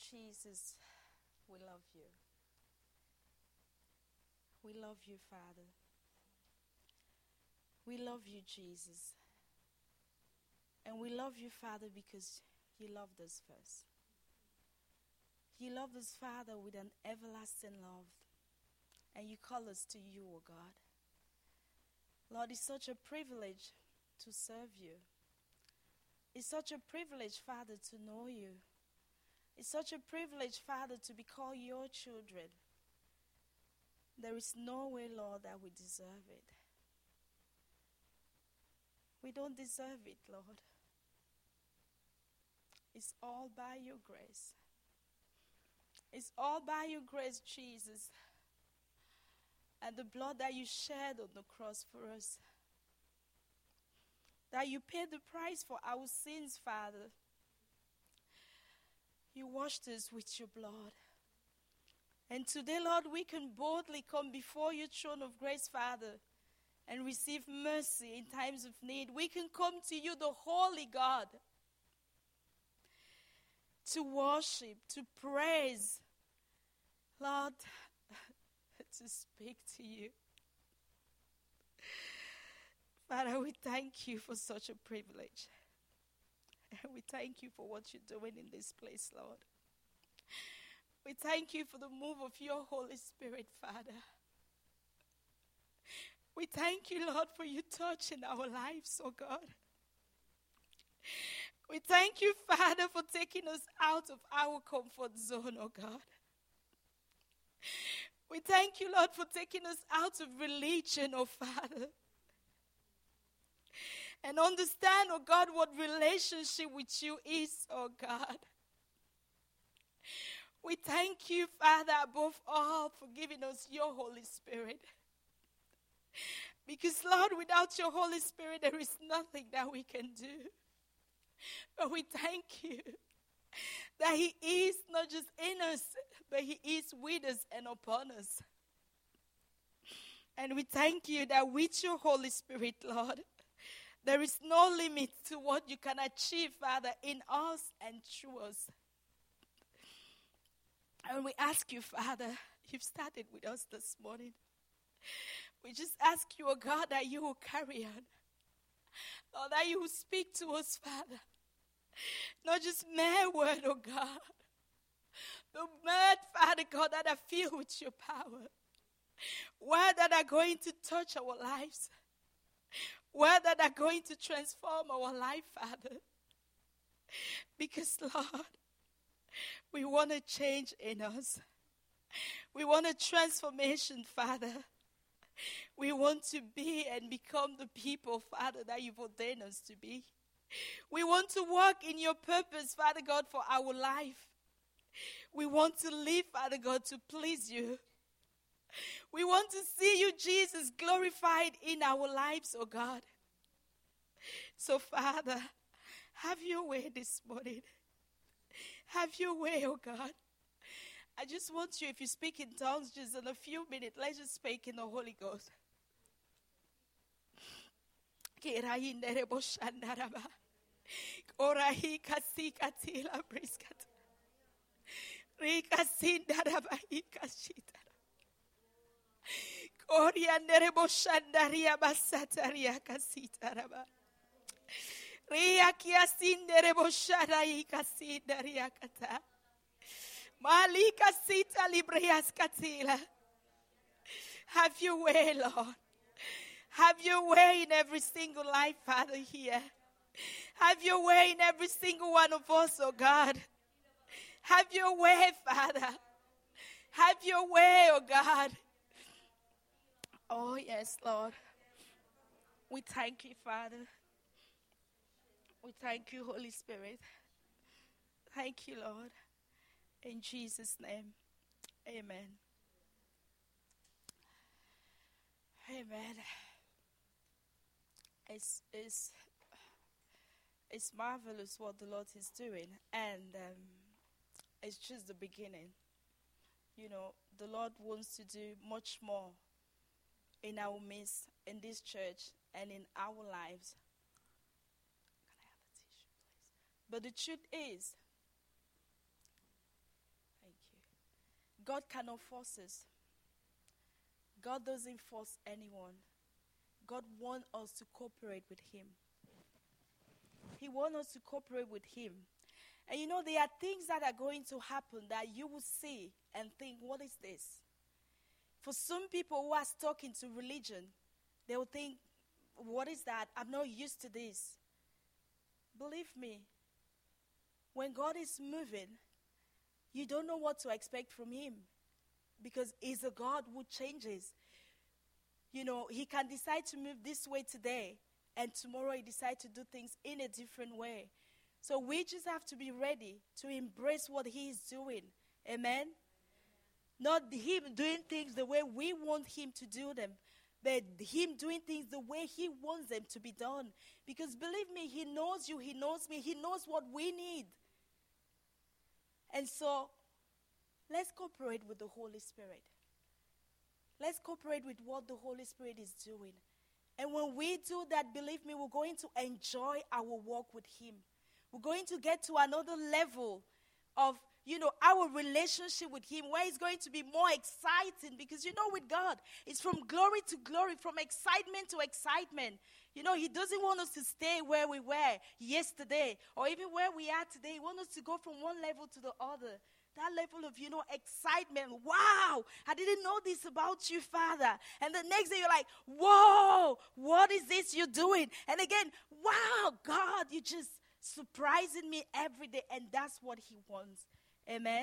Jesus, we love you. We love you, Father. We love you, Jesus. And we love you, Father, because you loved us first. You loved us, Father, with an everlasting love. And you call us to you, O God. Lord, it's such a privilege to serve you. It's such a privilege, Father, to know you. It's such a privilege, Father, to be called your children. There is no way, Lord, that we deserve it. We don't deserve it, Lord. It's all by your grace. It's all by your grace, Jesus. And the blood that you shed on the cross for us. That you paid the price for our sins, Father. You washed us with your blood. And today, Lord, we can boldly come before your throne of grace, Father, and receive mercy in times of need. We can come to you, the holy God, to worship, to praise, Lord, to speak to you. Father, we thank you for such a privilege. And we thank you for what you're doing in this place, Lord. We thank you for the move of your Holy Spirit, Father. We thank you, Lord, for your touch in our lives, oh God. We thank you, Father, for taking us out of our comfort zone, oh God. We thank you, Lord, for taking us out of religion, oh Father. And understand, oh God, what relationship with you is, oh God. We thank you, Father, above all, for giving us your Holy Spirit. Because, Lord, without your Holy Spirit, there is nothing that we can do. But we thank you that he is not just in us, but he is with us and upon us. And we thank you that with your Holy Spirit, Lord, there is no limit to what you can achieve, Father, in us and through us. And we ask you, Father, you've started with us this morning. We just ask you, oh God, that you will carry on. Lord, that you will speak to us, Father. Not just mere word, oh God. The word, Father God, that are filled with your power. Words that are going to touch our lives. Words that are going to transform our life, Father. Because, Lord, we want a change in us. We want a transformation, Father. We want to be and become the people, Father, that you've ordained us to be. We want to walk in your purpose, Father God, for our life. We want to live, Father God, to please you. We want to see you, Jesus, glorified in our lives, oh God. So, Father, have your way this morning. Have your way, oh God. I just want you, if you speak in tongues, just in a few minutes, let's just speak in the Holy Ghost. Malika sita librias katila. Have your way, Lord. Have your way in every single life, Father, here. Have your way in every single one of us, oh God. Have your way, Father. Have your way, oh God. Oh, yes, Lord. We thank you, Father. We thank you, Holy Spirit. Thank you, Lord. In Jesus' name, amen. Amen. It's marvelous what the Lord is doing, and it's just the beginning. You know, the Lord wants to do much more in our midst, in this church, and in our lives. Can I have a tissue, please? But the truth is, God cannot force us. God doesn't force anyone. God wants us to cooperate with him. He wants us to cooperate with him. And you know, there are things that are going to happen that you will see and think, what is this? For some people who are stuck into religion, they will think, what is that? I'm not used to this. Believe me, when God is moving, you don't know what to expect from him, because he's a God who changes. You know, he can decide to move this way today, and tomorrow he decides to do things in a different way. So we just have to be ready to embrace what he is doing. Amen? Not him doing things the way we want him to do them, but him doing things the way he wants them to be done. Because believe me, he knows you, he knows me, he knows what we need. And so, let's cooperate with the Holy Spirit. Let's cooperate with what the Holy Spirit is doing. And when we do that, believe me, we're going to enjoy our walk with him. We're going to get to another level of, our relationship with him, where it's going to be more exciting. Because, with God, it's from glory to glory, from excitement to excitement. He doesn't want us to stay where we were yesterday, or even where we are today. He wants us to go from one level to the other. That level of, excitement. Wow, I didn't know this about you, Father. And the next day you're like, whoa, what is this you're doing? And again, wow, God, you're just surprising me every day. And that's what he wants. Amen.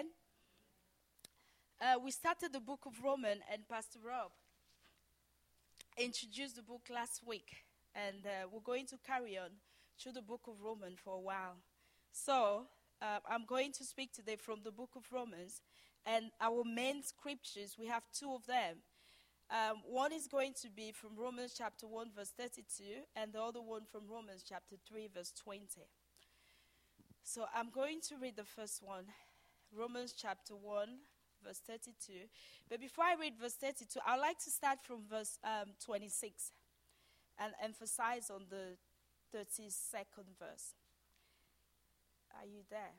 We started the book of Romans, and Pastor Rob introduced the book last week. And we're going to carry on through the book of Romans for a while. So, I'm going to speak today from the book of Romans. And our main scriptures, we have two of them. One is going to be from Romans chapter 1, verse 32, and the other one from Romans chapter 3, verse 20. So I'm going to read the first one, Romans chapter 1, verse 32. But before I read verse 32, I'd like to start from verse 26 and emphasize on the 32nd verse. Are you there?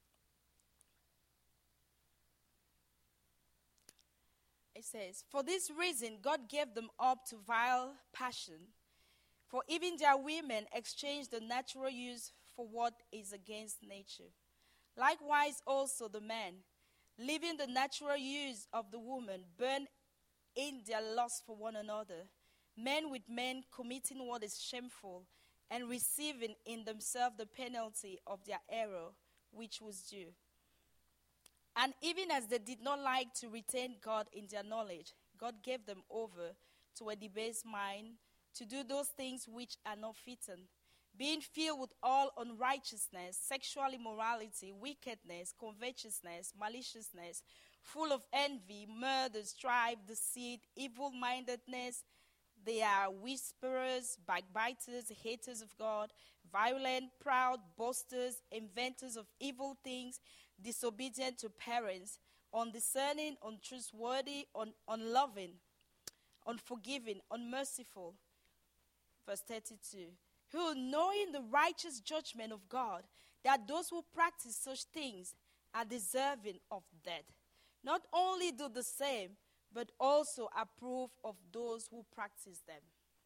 It says, "For this reason God gave them up to vile passion, for even their women exchanged the natural use for what is against nature. Likewise also the men, leaving the natural use of the woman, burn in their lust for one another, men with men committing what is shameful, and receiving in themselves the penalty of their error, which was due. And even as they did not like to retain God in their knowledge, God gave them over to a debased mind to do those things which are not fitting, being filled with all unrighteousness, sexual immorality, wickedness, covetousness, maliciousness, full of envy, murder, strife, deceit, evil-mindedness. They are whisperers, backbiters, haters of God, violent, proud, boasters, inventors of evil things, disobedient to parents, undiscerning, untrustworthy, unloving, unforgiving, unmerciful." Verse 32. "Who, knowing the righteous judgment of God, that those who practice such things are deserving of death, not only do the same, but also approve of those who practice them."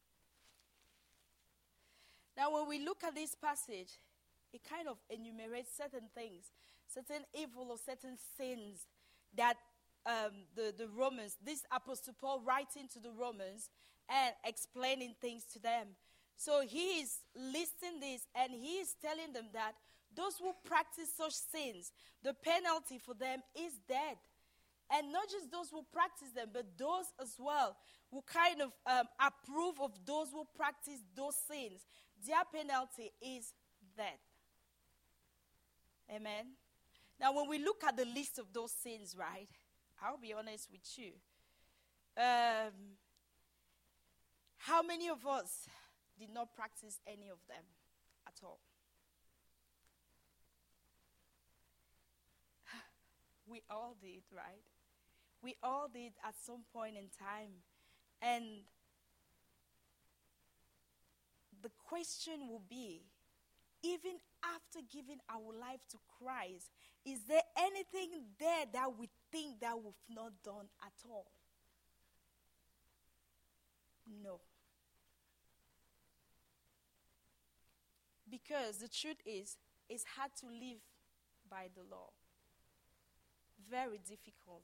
Now, when we look at this passage, it kind of enumerates certain things, certain evil or certain sins that the Romans, this Apostle Paul writing to the Romans and explaining things to them. So he is listing this, and he is telling them that those who practice such sins, the penalty for them is death. And not just those who practice them, but those as well who kind of approve of those who practice those sins. Their penalty is death. Amen. Now, when we look at the list of those sins, right, I'll be honest with you. How many of us did not practice any of them at all? We all did, right? We all did at some point in time. And the question will be, even after given our life to Christ, is there anything there that we think that we've not done at all? No. Because the truth is, it's hard to live by the law. Very difficult.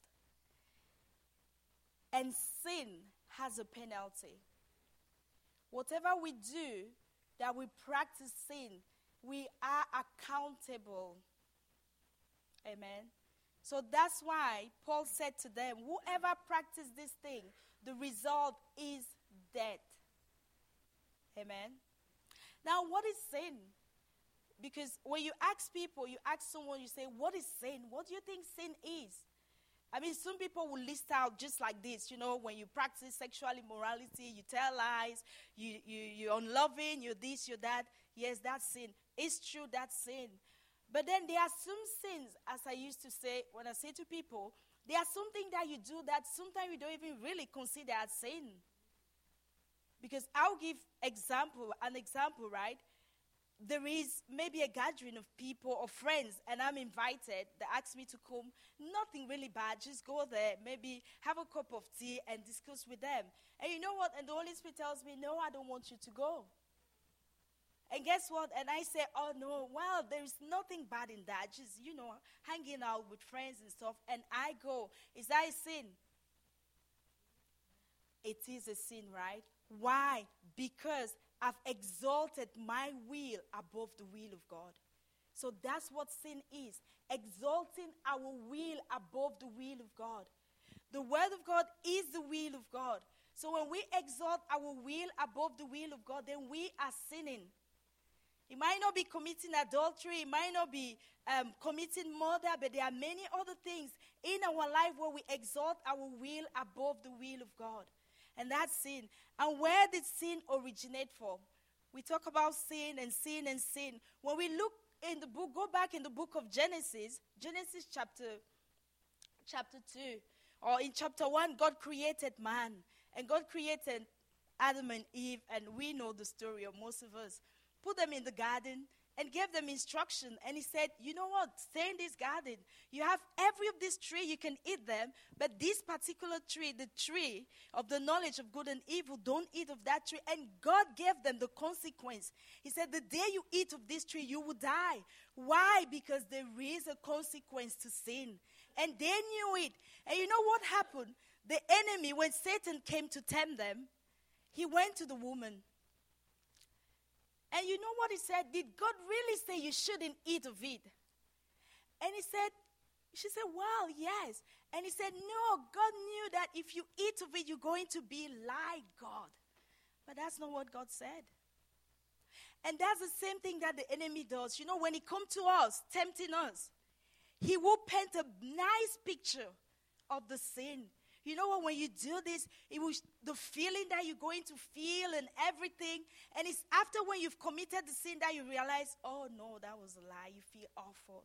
And sin has a penalty. Whatever we do, that we practice sin, we are accountable. Amen. So that's why Paul said to them, whoever practices this thing, the result is death. Amen. Now, what is sin? Because when you ask people, you ask someone, you say, what is sin? What do you think sin is? I mean, some people will list out just like this, when you practice sexual immorality, you tell lies, you're unloving, you're this, you're that. Yes, that's sin. It's true, that's sin. But then there are some sins, as I used to say, when I say to people, there are something that you do that sometimes you don't even really consider as sin. Because I'll give an example, right? There is maybe a gathering of people or friends, and I'm invited. They ask me to come. Nothing really bad. Just go there, maybe have a cup of tea and discuss with them. And you know what? And the Holy Spirit tells me, no, I don't want you to go. And guess what? And I say, oh, no, well, there's nothing bad in that. Just, hanging out with friends and stuff. And I go. Is that a sin? It is a sin, right? Why? Because I've exalted my will above the will of God. So that's what sin is. Exalting our will above the will of God. The word of God is the will of God. So when we exalt our will above the will of God, then we are sinning. It might not be committing adultery. It might not be committing murder. But there are many other things in our life where we exalt our will above the will of God. And that's sin. And where did sin originate from? We talk about sin and sin and sin. When we look in the book, go back in the book of Genesis chapter 2. Or in chapter 1, God created man. And God created Adam and Eve. And we know the story of most of us. Put them in the garden and gave them instruction. And he said, you know what? Stay in this garden. You have every of this tree, you can eat them. But this particular tree, the tree of the knowledge of good and evil, don't eat of that tree. And God gave them the consequence. He said, the day you eat of this tree, you will die. Why? Because there is a consequence to sin. And they knew it. And you know what happened? The enemy, when Satan came to tempt them, he went to the woman. And you know what he said? Did God really say you shouldn't eat of it? And she said, well, yes. And he said, no, God knew that if you eat of it, you're going to be like God. But that's not what God said. And that's the same thing that the enemy does. When he comes to us, tempting us, he will paint a nice picture of the sin. You know what, when you do this, the feeling that you're going to feel and everything. And it's after when you've committed the sin that you realize, oh no, that was a lie. You feel awful.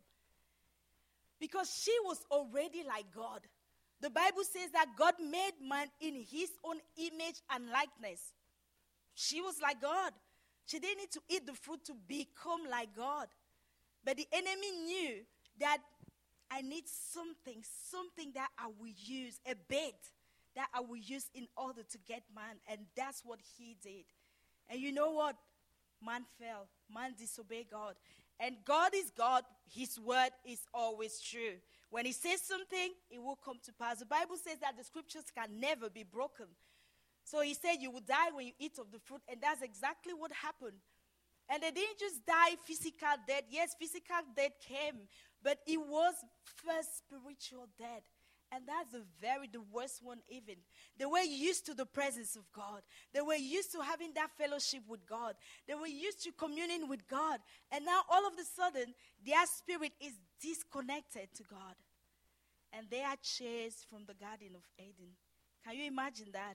Because she was already like God. The Bible says that God made man in his own image and likeness. She was like God. She didn't need to eat the fruit to become like God. But the enemy knew that I need something that I will use, a bait that I will use in order to get man. And that's what he did. And you know what? Man fell. Man disobeyed God. And God is God. His word is always true. When he says something, it will come to pass. The Bible says that the scriptures can never be broken. So he said you will die when you eat of the fruit. And that's exactly what happened. And they didn't just die physical death. Yes, physical death came. But it was first spiritual death. And that's the worst one even. They were used to the presence of God. They were used to having that fellowship with God. They were used to communing with God. And now all of a sudden, their spirit is disconnected to God. And they are chased from the Garden of Eden. Can you imagine that?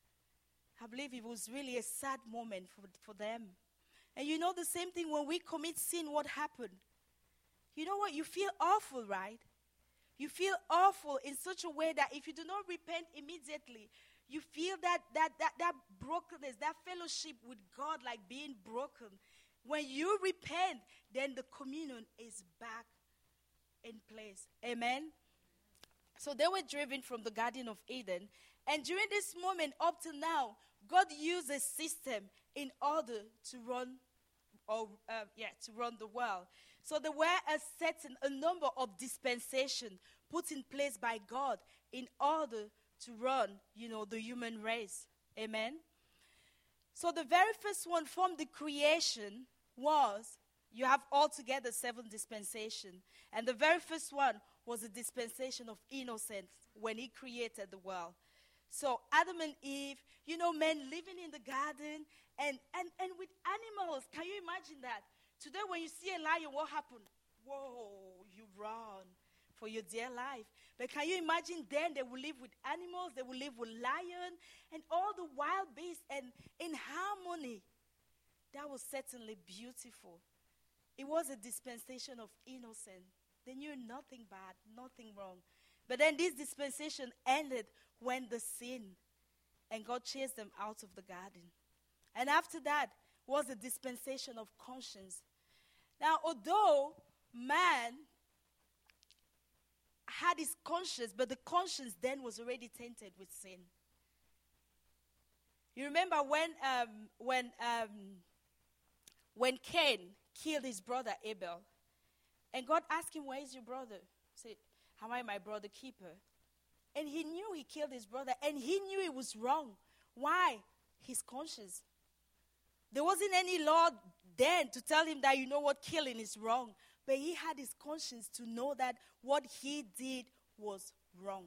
I believe it was really a sad moment for them. And you know the same thing when we commit sin, what happened? You know what? You feel awful, right? You feel awful in such a way that if you do not repent immediately, you feel that brokenness, that fellowship with God like being broken. When you repent, then the communion is back in place. Amen? So they were driven from the Garden of Eden. And during this moment, up till now, God used a system in order to run the world. So there were a number of dispensation put in place by God in order to run, the human race. Amen? So the very first one from the creation was, you have altogether 7 dispensations. And the very first one was the dispensation of innocence when he created the world. So Adam and Eve, men living in the garden and with animals. Can you imagine that? Today when you see a lion, what happened? Whoa, you run for your dear life. But can you imagine then they will live with animals, they will live with lions and all the wild beasts and in harmony. That was certainly beautiful. It was a dispensation of innocence. They knew nothing bad, nothing wrong. But then this dispensation ended when the sin, and God chased them out of the garden. And after that was a dispensation of conscience. Now, although man had his conscience, but the conscience then was already tainted with sin. You remember when Cain killed his brother Abel, and God asked him, "Where is your brother?" He said, "Am I my brother keeper?" And he knew he killed his brother, and he knew it was wrong. Why? His conscience. There wasn't any law then to tell him that, killing is wrong. But he had his conscience to know that what he did was wrong.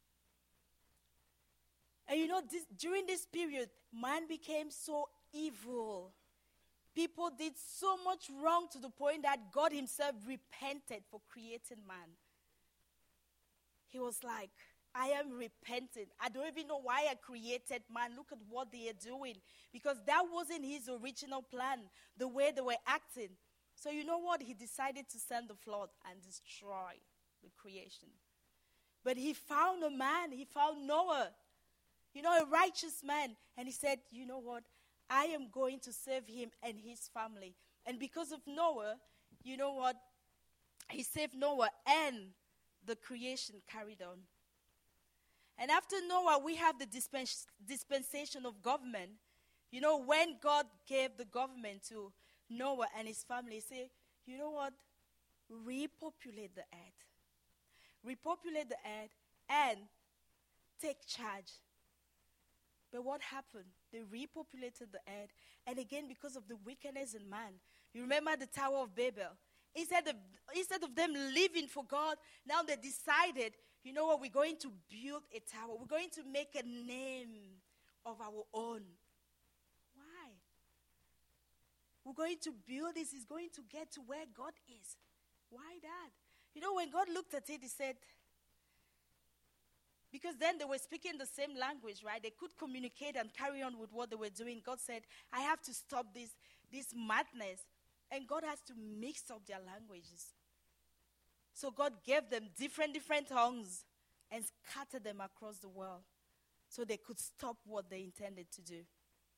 And during this period, man became so evil. People did so much wrong to the point that God himself repented for creating man. He was like, I am repentant. I don't even know why I created man. Look at what they are doing. Because that wasn't his original plan, the way they were acting. So you know what? He decided to send the flood and destroy the creation. But he found a man. He found Noah, a righteous man. And he said, you know what? I am going to save him and his family. And because of Noah, you know what? He saved Noah and the creation carried on. And after Noah, we have the dispensation of government. When God gave the government to Noah and his family, he said, you know what? Repopulate the earth. Repopulate the earth and take charge. But what happened? They repopulated the earth. And again, because of the wickedness in man. You remember the Tower of Babel? Instead of them living for God, now they decided, you know what, we're going to build a tower. We're going to make a name of our own. Why? We're going to build this. It's going to get to where God is. Why that? When God looked at it, he said, because then they were speaking the same language, right? They could communicate and carry on with what they were doing. God said, I have to stop this madness. And God has to mix up their languages. So God gave them different tongues and scattered them across the world so they could stop what they intended to do.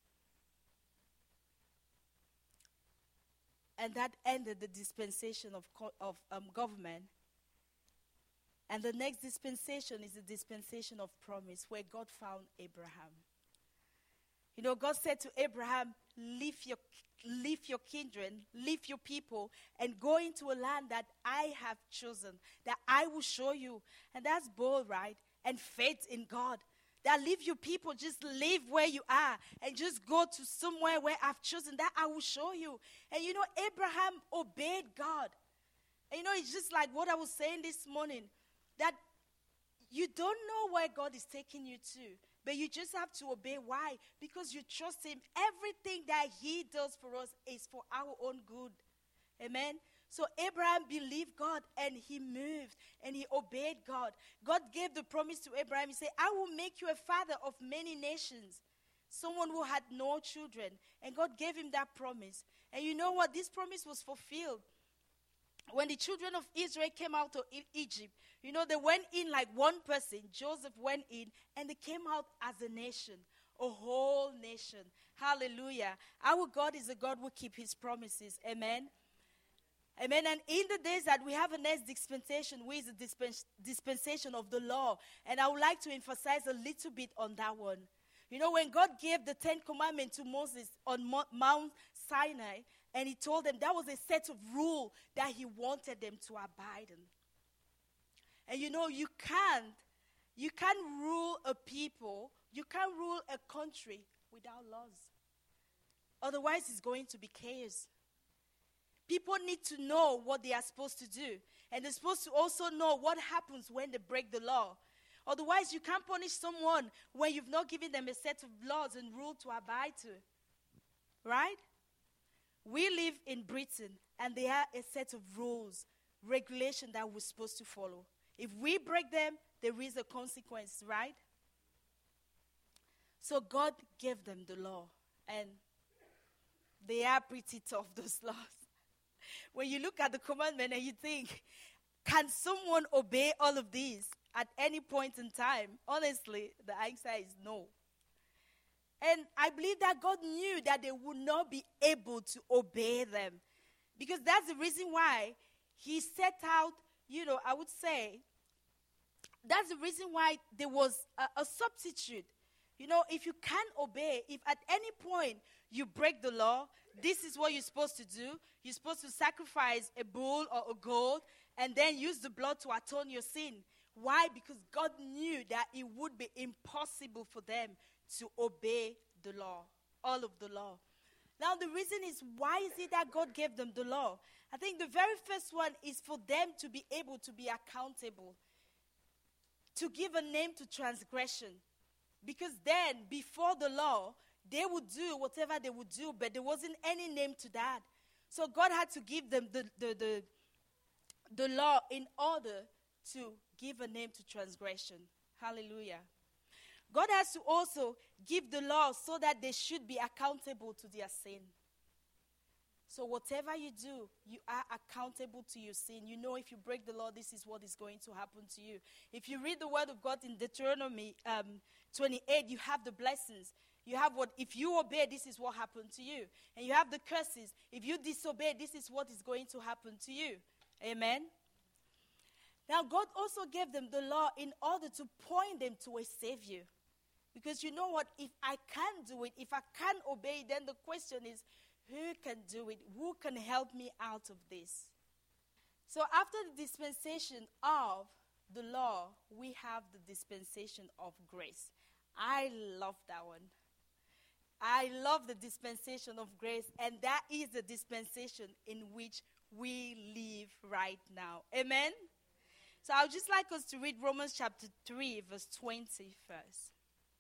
And that ended the dispensation of government. And the next dispensation is the dispensation of promise, where God found Abraham. God said to Abraham, leave your kindred, leave your people, and go into a land that I have chosen, that I will show you. And that's bold, right? And faith in God. That leave your people, just live where you are, and just go to somewhere where I've chosen, that I will show you. And Abraham obeyed God. And it's just like what I was saying this morning, that you don't know where God is taking you to. But you just have to obey. Why? Because you trust him. Everything that he does for us is for our own good. Amen? So Abraham believed God and he moved and he obeyed God. God gave the promise to Abraham. He said, I will make you a father of many nations. Someone who had no children. And God gave him that promise. And you know what? This promise was fulfilled. When the children of Israel came out of Egypt, they went in like one person. Joseph went in and they came out as a nation. a whole nation. Hallelujah. Our God is a God who keeps his promises. Amen. Amen. And in the days that we have a next dispensation, which is the dispensation of the law. And I would like to emphasize a little bit on that one. You know, when God gave the 10 Commandments to Moses on Mount Sinai, and he told them that was a set of rules that he wanted them to abide in. And you know, you can't rule a people, you can't rule a country without laws. Otherwise, it's going to be chaos. People need to know what they are supposed to do. And they're supposed to also know what happens when they break the law. Otherwise, you can't punish someone when you've not given them a set of laws and rules to abide to. Right? We live in Britain, and there are a set of rules, regulations that we're supposed to follow. If we break them, there is a consequence, right? So God gave them the law, and they are pretty tough, those laws. When you look at the commandment and you think, can someone obey all of these at any point in time? Honestly, the answer is no. And I believe that God knew that they would not be able to obey them. Because that's the reason why he set out, I would say, that's the reason why there was a substitute. If you can't obey, if at any point you break the law, this is what you're supposed to do. You're supposed to sacrifice a bull or a goat and then use the blood to atone your sin. Why? Because God knew that it would be impossible for them to obey the law, all of the law. Now, the reason is, why is it that God gave them the law? I think the very first one is for them to be able to be accountable, to give a name to transgression. Because then, before the law, they would do whatever they would do, but there wasn't any name to that. So God had to give them the law in order to give a name to transgression. Hallelujah. God has to also give the law so that they should be accountable to their sin. So whatever you do, you are accountable to your sin. You know, if you break the law, this is what is going to happen to you. If you read the word of God in Deuteronomy 28, you have the blessings. You have what, if you obey, this is what happened to you. And you have the curses. If you disobey, this is what is going to happen to you. Amen. Now, God also gave them the law in order to point them to a Savior. Because you know what? If I can't do it, if I can't obey, then the question is, who can do it? Who can help me out of this? So after the dispensation of the law, we have the dispensation of grace. I love that one. I love the dispensation of grace, and that is the dispensation in which we live right now. Amen? So I would just like us to read Romans chapter 3, verse 20 first.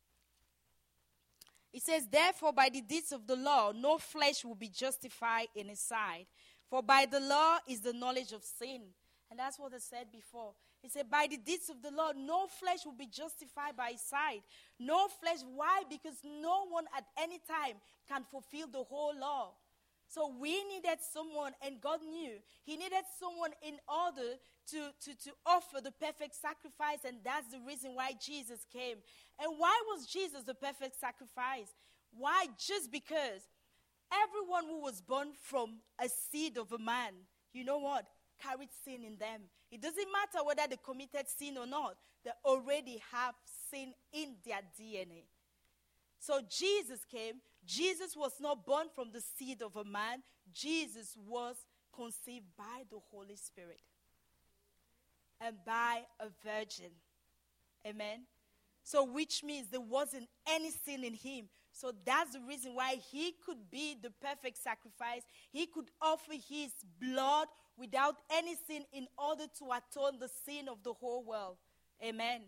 It says, therefore, by the deeds of the law, no flesh will be justified in his sight. For by the law is the knowledge of sin. And that's what I said before. He said, by the deeds of the law, no flesh will be justified by his sight. No flesh. Why? Because no one at any time can fulfill the whole law. So we needed someone, and God knew he needed someone in order to offer the perfect sacrifice, and that's the reason why Jesus came. And why was Jesus the perfect sacrifice? Why? Just because everyone who was born from a seed of a man, you know what, carried sin in them. It doesn't matter whether they committed sin or not. They already have sin in their DNA. So Jesus came. Jesus was not born from the seed of a man. Jesus was conceived by the Holy Spirit and by a virgin. Amen. So which means there wasn't any sin in him. So that's the reason why he could be the perfect sacrifice. He could offer his blood without any sin in order to atone the sin of the whole world. Amen.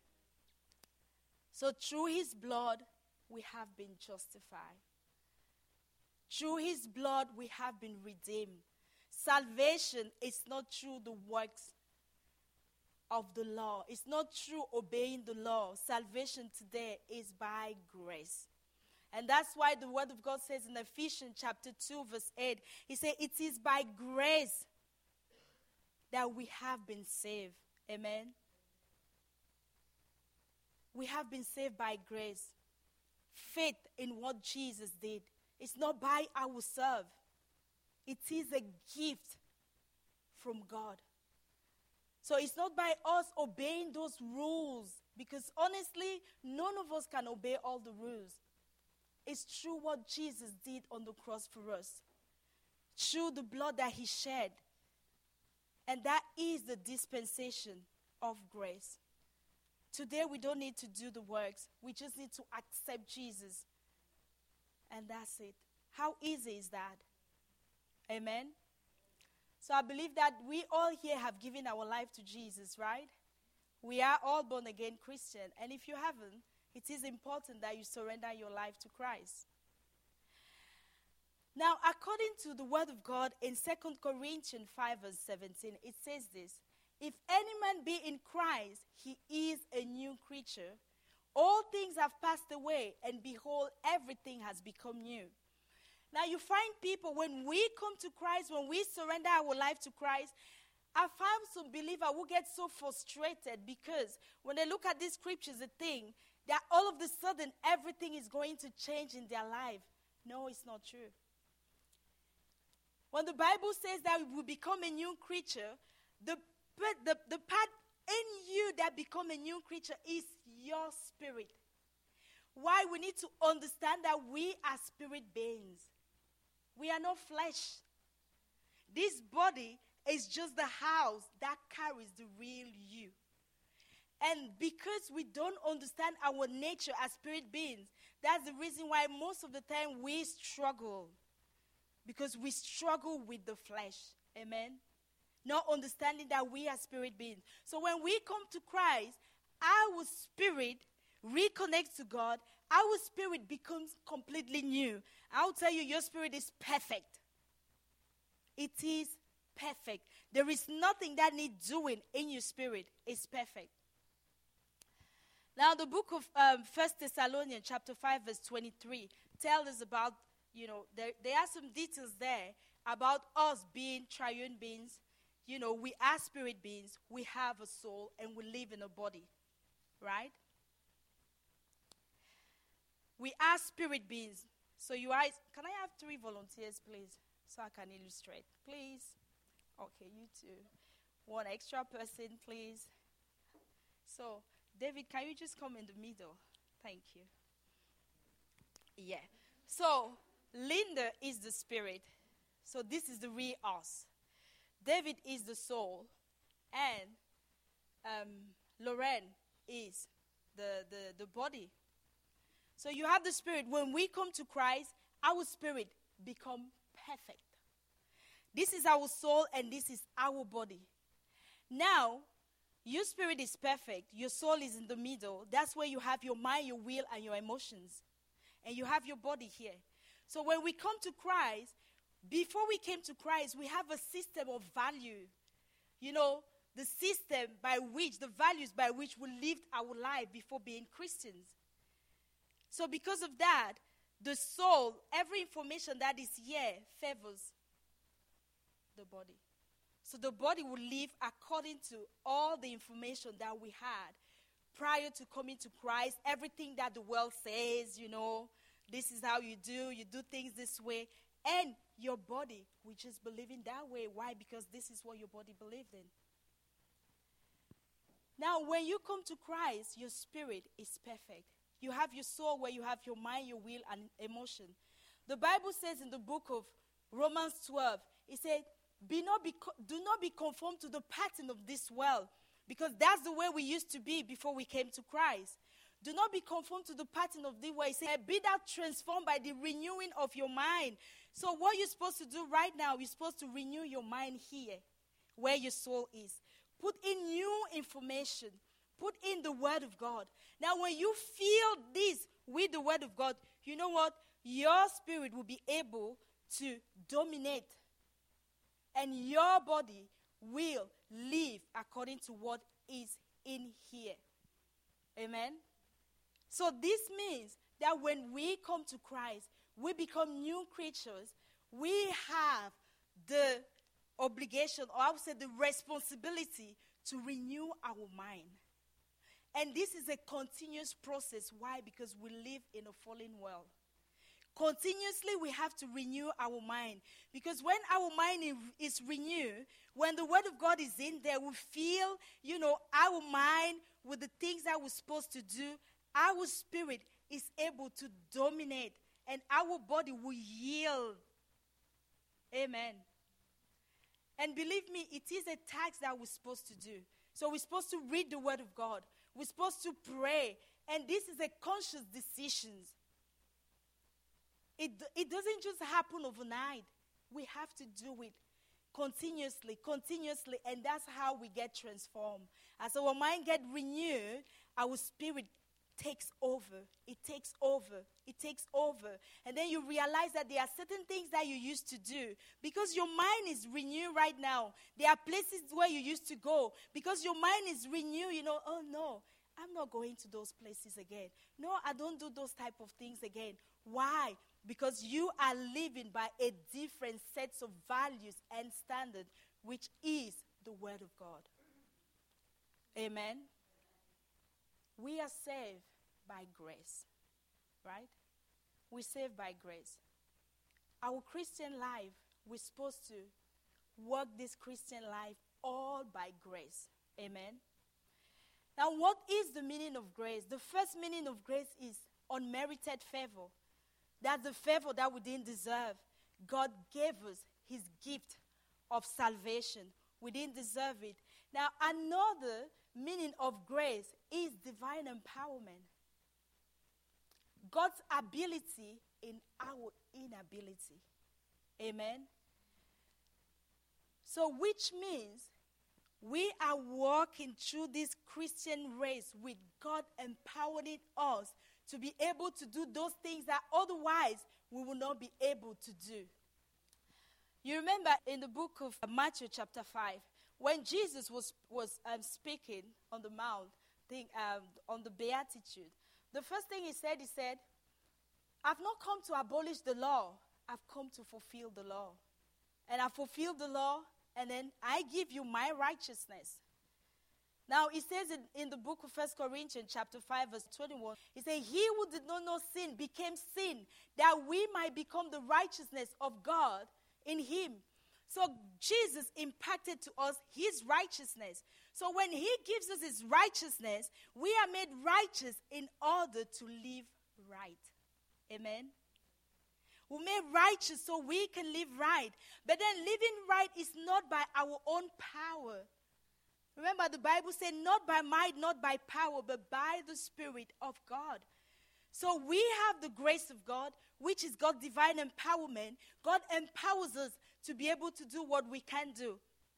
So through his blood, we have been justified. Through his blood, we have been redeemed. Salvation is not through the works of the law. It's not through obeying the law. Salvation today is by grace. And that's why the word of God says in Ephesians chapter 2, verse 8, he said, it is by grace that we have been saved. Amen. We have been saved by grace. faith in what Jesus did. It's not by ourselves. It is a gift from God. So it's not by us obeying those rules, because honestly, none of us can obey all the rules. It's through what Jesus did on the cross for us, through the blood that he shed. And that is the dispensation of grace. Today we don't need to do the works. We just need to accept Jesus. And that's it. How easy is that? Amen? So I believe that we all here have given our life to Jesus, right? We are all born again Christian. And if you haven't, it is important that you surrender your life to Christ. Now, according to the word of God in 2 Corinthians 5 verse 17, it says this: if any man be in Christ, he is a new creature. All things have passed away, and behold, everything has become new. Now, you find people, when we come to Christ, when we surrender our life to Christ, I found some believers who get so frustrated because when they look at these scriptures, they think that all of a sudden everything is going to change in their life. No, it's not true. When the Bible says that we will become a new creature, the part in you that become a new creature is your spirit. Why? We need to understand that we are spirit beings. We are not flesh. This body is just the house that carries the real you. And because we don't understand our nature as spirit beings, that's the reason why most of the time we struggle. Because we struggle with the flesh. Amen? Not understanding that we are spirit beings. So when we come to Christ, our spirit reconnects to God. Our spirit becomes completely new. I'll tell you, your spirit is perfect. It is perfect. There is nothing that needs doing in your spirit. It's perfect. Now, the book of 1 Thessalonians chapter 5 verse 23 tells us about, there are some details there about us being triune beings. We are spirit beings. We have a soul and we live in a body. Right? We are spirit beings. So can I have 3 volunteers, please, so I can illustrate? Please. Okay, you too. 1 extra person, please. So, David, can you just come in the middle? Thank you. Yeah. So, Linda is the spirit. So, this is the real us. David is the soul. And Lorraine is the body. So, you have the spirit. When we come to Christ, our spirit become perfect. This is our soul and this is our body. Now, your spirit is perfect. Your soul is in the middle. That's where you have your mind, your will, and your emotions. And you have your body here. So when we come to Christ, before we came to Christ, we have a system of value. The system by which, the values by which we lived our life before being Christians. So because of that, the soul, every information that is here favors the body. So the body will live according to all the information that we had prior to coming to Christ. Everything that the world says, this is how you do things this way. And your body will just believe in that way. Why? Because this is what your body believed in. Now, when you come to Christ, your spirit is perfect. You have your soul where you have your mind, your will, and emotion. The Bible says in the book of Romans 12, it said, do not be conformed to the pattern of this world, because that's the way we used to be before we came to Christ. Do not be conformed to the pattern of this world. It said, be thou transformed by the renewing of your mind. So what you're supposed to do right now, you're supposed to renew your mind here, where your soul is. Put in new information. Put in the word of God. Now, when you feel this with the word of God, you know what? Your spirit will be able to dominate. And your body will live according to what is in here. Amen? So this means that when we come to Christ, we become new creatures. We have the obligation, or I would say the responsibility, to renew our mind. And this is a continuous process. Why? Because we live in a fallen world. Continuously, we have to renew our mind. Because when our mind is renewed, when the word of God is in there, we feel, our mind with the things that we're supposed to do. Our spirit is able to dominate, and our body will yield. Amen. And believe me, it is a task that we're supposed to do. So we're supposed to read the word of God. We're supposed to pray. And this is a conscious decision. It doesn't just happen overnight. We have to do it continuously, and that's how we get transformed. As our mind gets renewed, our spirit takes over. It takes over. And then you realize that there are certain things that you used to do. Because your mind is renewed right now. There are places where you used to go. Because your mind is renewed, oh no, I'm not going to those places again. No, I don't do those type of things again. Why? Because you are living by a different set of values and standards, which is the word of God. Amen. We are saved by grace, right? We're saved by grace. Our Christian life, we're supposed to work this Christian life all by grace. Amen. Now, what is the meaning of grace? The first meaning of grace is unmerited favor. That's the favor that we didn't deserve. God gave us his gift of salvation. We didn't deserve it. Now, another meaning of grace is divine empowerment. God's ability in our inability. Amen. So, which means we are walking through this Christian race with God empowering us to be able to do those things that otherwise we will not be able to do. You remember in the book of Matthew chapter 5, when Jesus was speaking on the mount, on the Beatitude, the first thing he said, I've not come to abolish the law, I've come to fulfill the law. And I fulfilled the law, and then I give you my righteousness. Now, it says in the book of 1 Corinthians chapter 5, verse 21, it says, he who did not know sin became sin, that we might become the righteousness of God in him. So Jesus impacted to us his righteousness. So when he gives us his righteousness, we are made righteous in order to live right. Amen. We're made righteous so we can live right. But then living right is not by our own power. Remember, the Bible said, not by might, not by power, but by the Spirit of God. So we have the grace of God, which is God's divine empowerment. God empowers us to be able to do what we can do.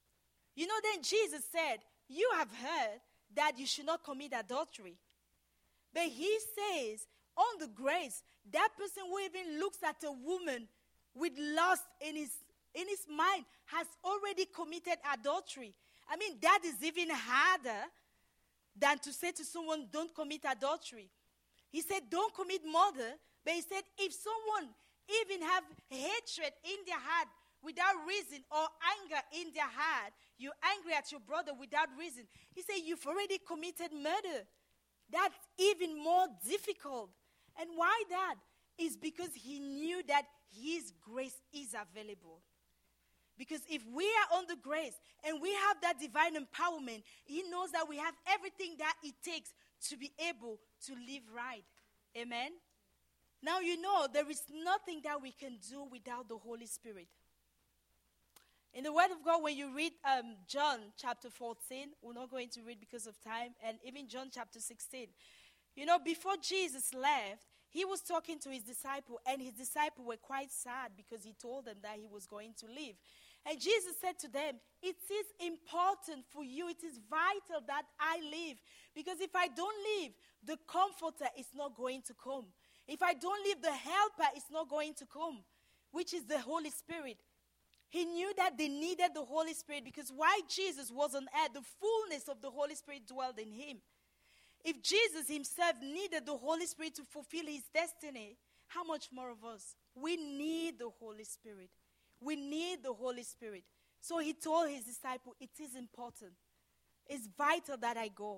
Then Jesus said, you have heard that you should not commit adultery. But he says, on the grace, that person who even looks at a woman with lust in his mind has already committed adultery. I mean, that is even harder than to say to someone, don't commit adultery. He said, don't commit murder. But he said, if someone even have hatred in their heart without reason, or anger in their heart, you're angry at your brother without reason. He said, you've already committed murder. That's even more difficult. And why that? Is because he knew that his grace is available. Because if we are on the grace and we have that divine empowerment, he knows that we have everything that it takes to be able to live right. Amen? Now there is nothing that we can do without the Holy Spirit. In the Word of God, when you read John chapter 14, we're not going to read because of time, and even John chapter 16. Before Jesus left, he was talking to his disciple, and his disciples were quite sad because he told them that he was going to leave. And Jesus said to them, it is important for you, it is vital that I leave. Because if I don't leave, the Comforter is not going to come. If I don't leave, the Helper is not going to come, which is the Holy Spirit. He knew that they needed the Holy Spirit because while Jesus was on earth, the fullness of the Holy Spirit dwelled in him. If Jesus himself needed the Holy Spirit to fulfill his destiny, how much more of us? We need the Holy Spirit. We need the Holy Spirit. So he told his disciples, it is important. It's vital that I go.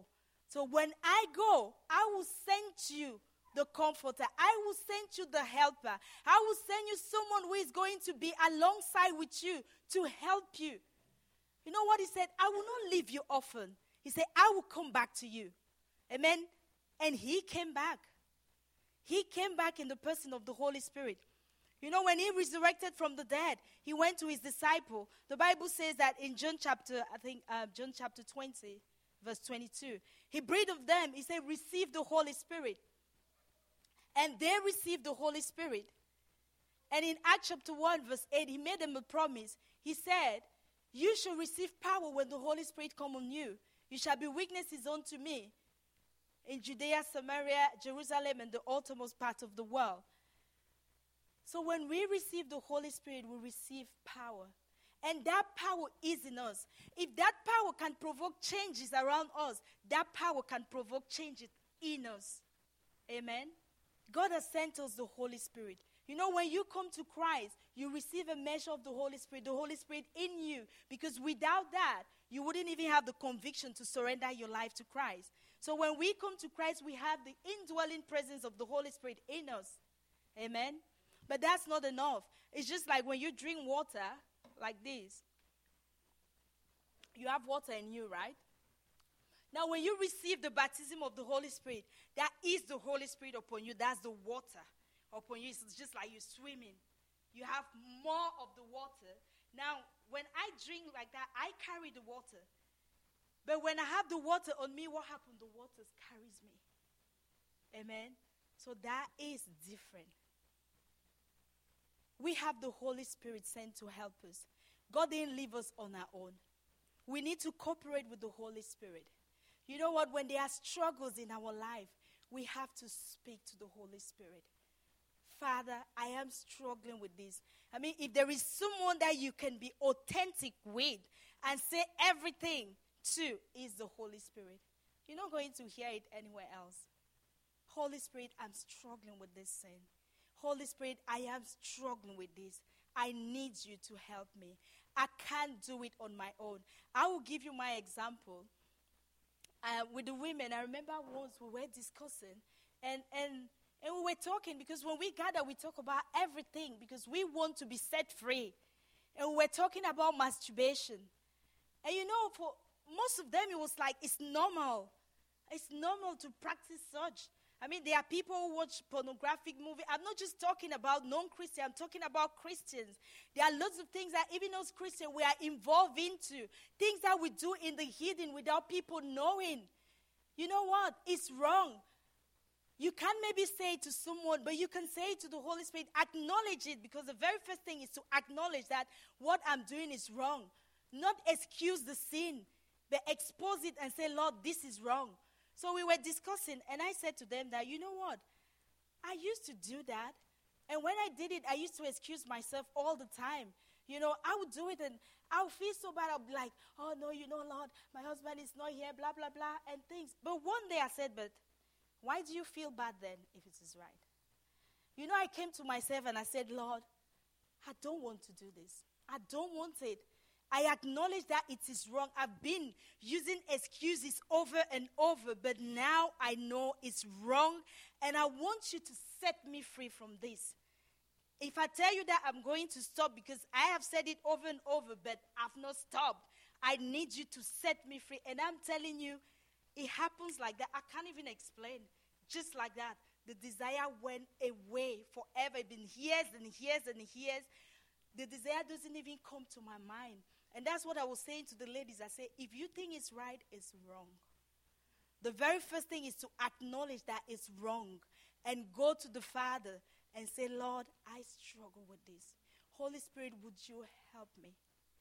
So when I go, I will send you the comforter. I will send you the helper. I will send you someone who is going to be alongside with you to help you. You know what he said? I will not leave you orphan. He said, I will come back to you. Amen. And he came back. He came back in the person of the Holy Spirit. You know, when he resurrected from the dead, he went to his disciple. The Bible says that in John chapter 20, verse 22. He breathed of them. He said, receive the Holy Spirit. And they received the Holy Spirit. And in Acts chapter 1, verse 8, he made them a promise. He said, you shall receive power when the Holy Spirit come on you. You shall be witnesses unto me in Judea, Samaria, Jerusalem, and the uttermost part of the world. So when we receive the Holy Spirit, we receive power. And that power is in us. If that power can provoke changes around us, that power can provoke changes in us. Amen? God has sent us the Holy Spirit. You know, when you come to Christ, you receive a measure of the Holy Spirit in you. Because without that, you wouldn't even have the conviction to surrender your life to Christ. So when we come to Christ, we have the indwelling presence of the Holy Spirit in us. Amen? But that's not enough. It's just like when you drink water like this. You have water in you, right? Now, when you receive the baptism of the Holy Spirit, that is the Holy Spirit upon you. That's the water upon you. It's just like you're swimming. You have more of the water. Now, when I drink like that, I carry the water. But when I have the water on me, what happens? The water carries me. Amen? So that is different. We have the Holy Spirit sent to help us. God didn't leave us on our own. We need to cooperate with the Holy Spirit. You know what? When there are struggles in our life, we have to speak to the Holy Spirit. Father, I am struggling with this. I mean, if there is someone that you can be authentic with and say everything to, is the Holy Spirit. You're not going to hear it anywhere else. Holy Spirit, I'm struggling with this sin. Holy Spirit, I am struggling with this. I need you to help me. I can't do it on my own. I will give you my example. With the women, I remember once we were discussing and we were talking, because when we gather, we talk about everything because we want to be set free. And we were talking about masturbation. And you know, for most of them, it was like, it's normal. It's normal to practice such. I mean, there are people who watch pornographic movies. I'm not just talking about non-Christians. I'm talking about Christians. There are lots of things that even as Christians we are involved into. Things that we do in the hidden without people knowing. You know what? It's wrong. You can't maybe say it to someone, but you can say it to the Holy Spirit. Acknowledge it, because the very first thing is to acknowledge that what I'm doing is wrong. Not excuse the sin, but expose it and say, Lord, this is wrong. So we were discussing, and I said to them that, you know what? I used to do that. And when I did it, I used to excuse myself all the time. You know, I would do it, and I would feel so bad. I would be like, oh, no, you know, Lord, my husband is not here, blah, blah, blah, and things. But one day I said, but why do you feel bad then if it is right? You know, I came to myself and I said, Lord, I don't want to do this. I don't want it. I acknowledge that it is wrong. I've been using excuses over and over, but now I know it's wrong, and I want you to set me free from this. If I tell you that I'm going to stop because I have said it over and over, but I've not stopped, I need you to set me free. And I'm telling you, it happens like that. I can't even explain. Just like that. The desire went away forever. It's been years and years and years. The desire doesn't even come to my mind. And that's what I was saying to the ladies. I say, if you think it's right, it's wrong. The very first thing is to acknowledge that it's wrong and go to the Father and say, Lord, I struggle with this. Holy Spirit, would you help me?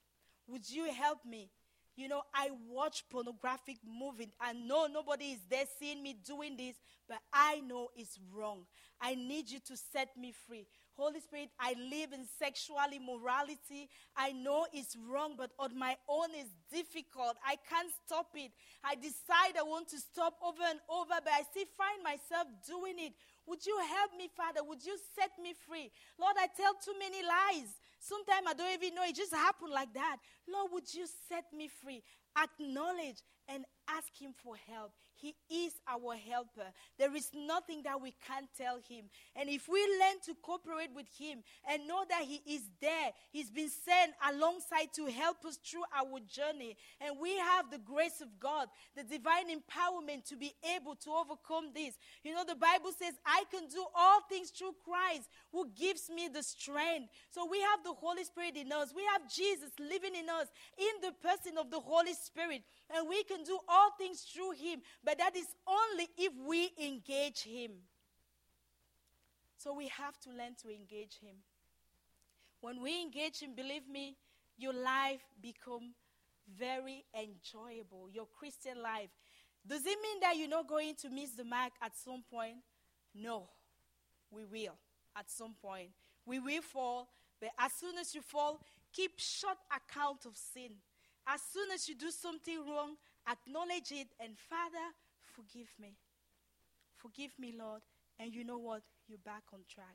Would you help me? You know, I watch pornographic movies. I know nobody is there seeing me doing this, but I know it's wrong. I need you to set me free. Holy Spirit, I live in sexual immorality. I know it's wrong, but on my own it's difficult. I can't stop it. I decide I want to stop over and over, but I still find myself doing it. Would you help me, Father? Would you set me free? Lord, I tell too many lies. Sometimes I don't even know. It just happened like that. Lord, would you set me free? acknowledge and ask him for help. He is our helper. There is nothing that we can't tell him. And if we learn to cooperate with him and know that he is there, he's been sent alongside to help us through our journey. And we have the grace of God, the divine empowerment to be able to overcome this. You know, the Bible says, I can do all things through Christ who gives me the strength. So we have the Holy Spirit in us. We have Jesus living in us in the person of the Holy Spirit. And we can do all things through him. But that is only if we engage him. So we have to learn to engage him. When we engage him, believe me, your life becomes very enjoyable. Your Christian life. Does it mean that you're not going to miss the mark at some point? No. We will at some point. We will fall. But as soon as you fall, keep short account of sin. As soon as you do something wrong, acknowledge it and, Father, forgive me. Forgive me, Lord. And you know what? You're back on track.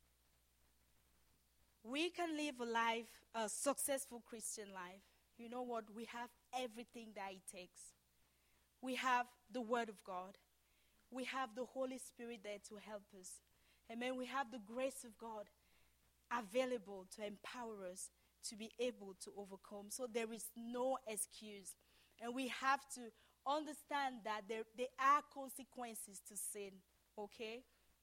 We can live a life, a successful Christian life. You know what? We have everything that it takes. We have the Word of God. We have the Holy Spirit there to help us. Amen. We have the grace of God available to empower us to be able to overcome. So there is no excuse. And we have to understand that there are consequences to sin, okay?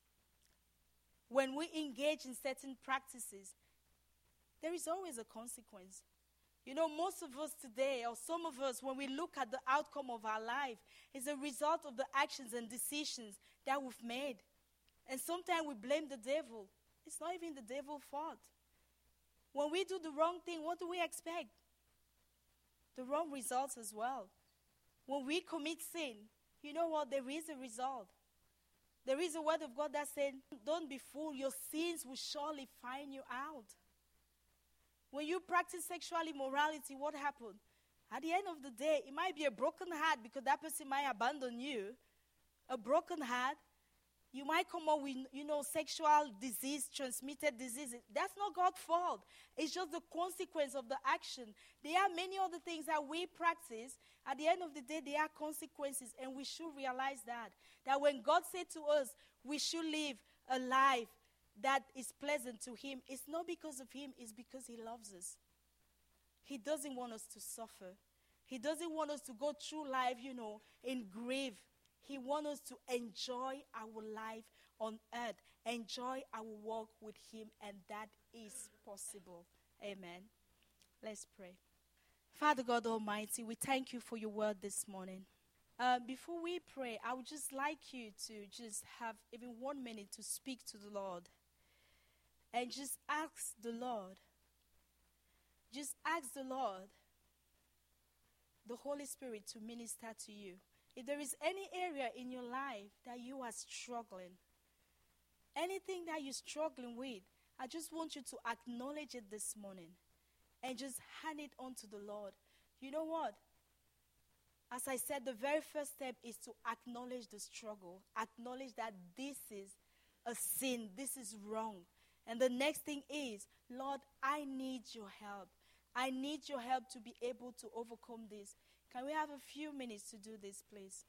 When we engage in certain practices, there is always a consequence. You know, most of us today, or some of us, when we look at the outcome of our life, is a result of the actions and decisions that we've made. And sometimes we blame the devil. It's not even the devil's fault. When we do the wrong thing, what do we expect? The wrong results as well. When we commit sin, you know what? There is a result. There is a word of God that said, don't be fooled. Your sins will surely find you out. When you practice sexual immorality, what happened? At the end of the day, it might be a broken heart because that person might abandon you. A broken heart. You might come up with, sexual disease, transmitted diseases. That's not God's fault. It's just the consequence of the action. There are many other things that we practice. At the end of the day, there are consequences, and we should realize that. That when God said to us, we should live a life that is pleasant to him, it's not because of him, it's because he loves us. He doesn't want us to suffer. He doesn't want us to go through life, in grief. He wants us to enjoy our life on earth, enjoy our walk with him, and that is possible. Amen. Let's pray. Father God Almighty, we thank you for your word this morning. Before we pray, I would just like you to just have even 1 minute to speak to the Lord and just ask the Lord. Just ask the Lord, the Holy Spirit, to minister to you. If there is any area in your life that you are struggling, anything that you're struggling with, I just want you to acknowledge it this morning and just hand it on to the Lord. You know what? As I said, the very first step is to acknowledge the struggle. Acknowledge that this is a sin. This is wrong. And the next thing is, Lord, I need your help. I need your help to be able to overcome this. Can we have a few minutes to do this, please?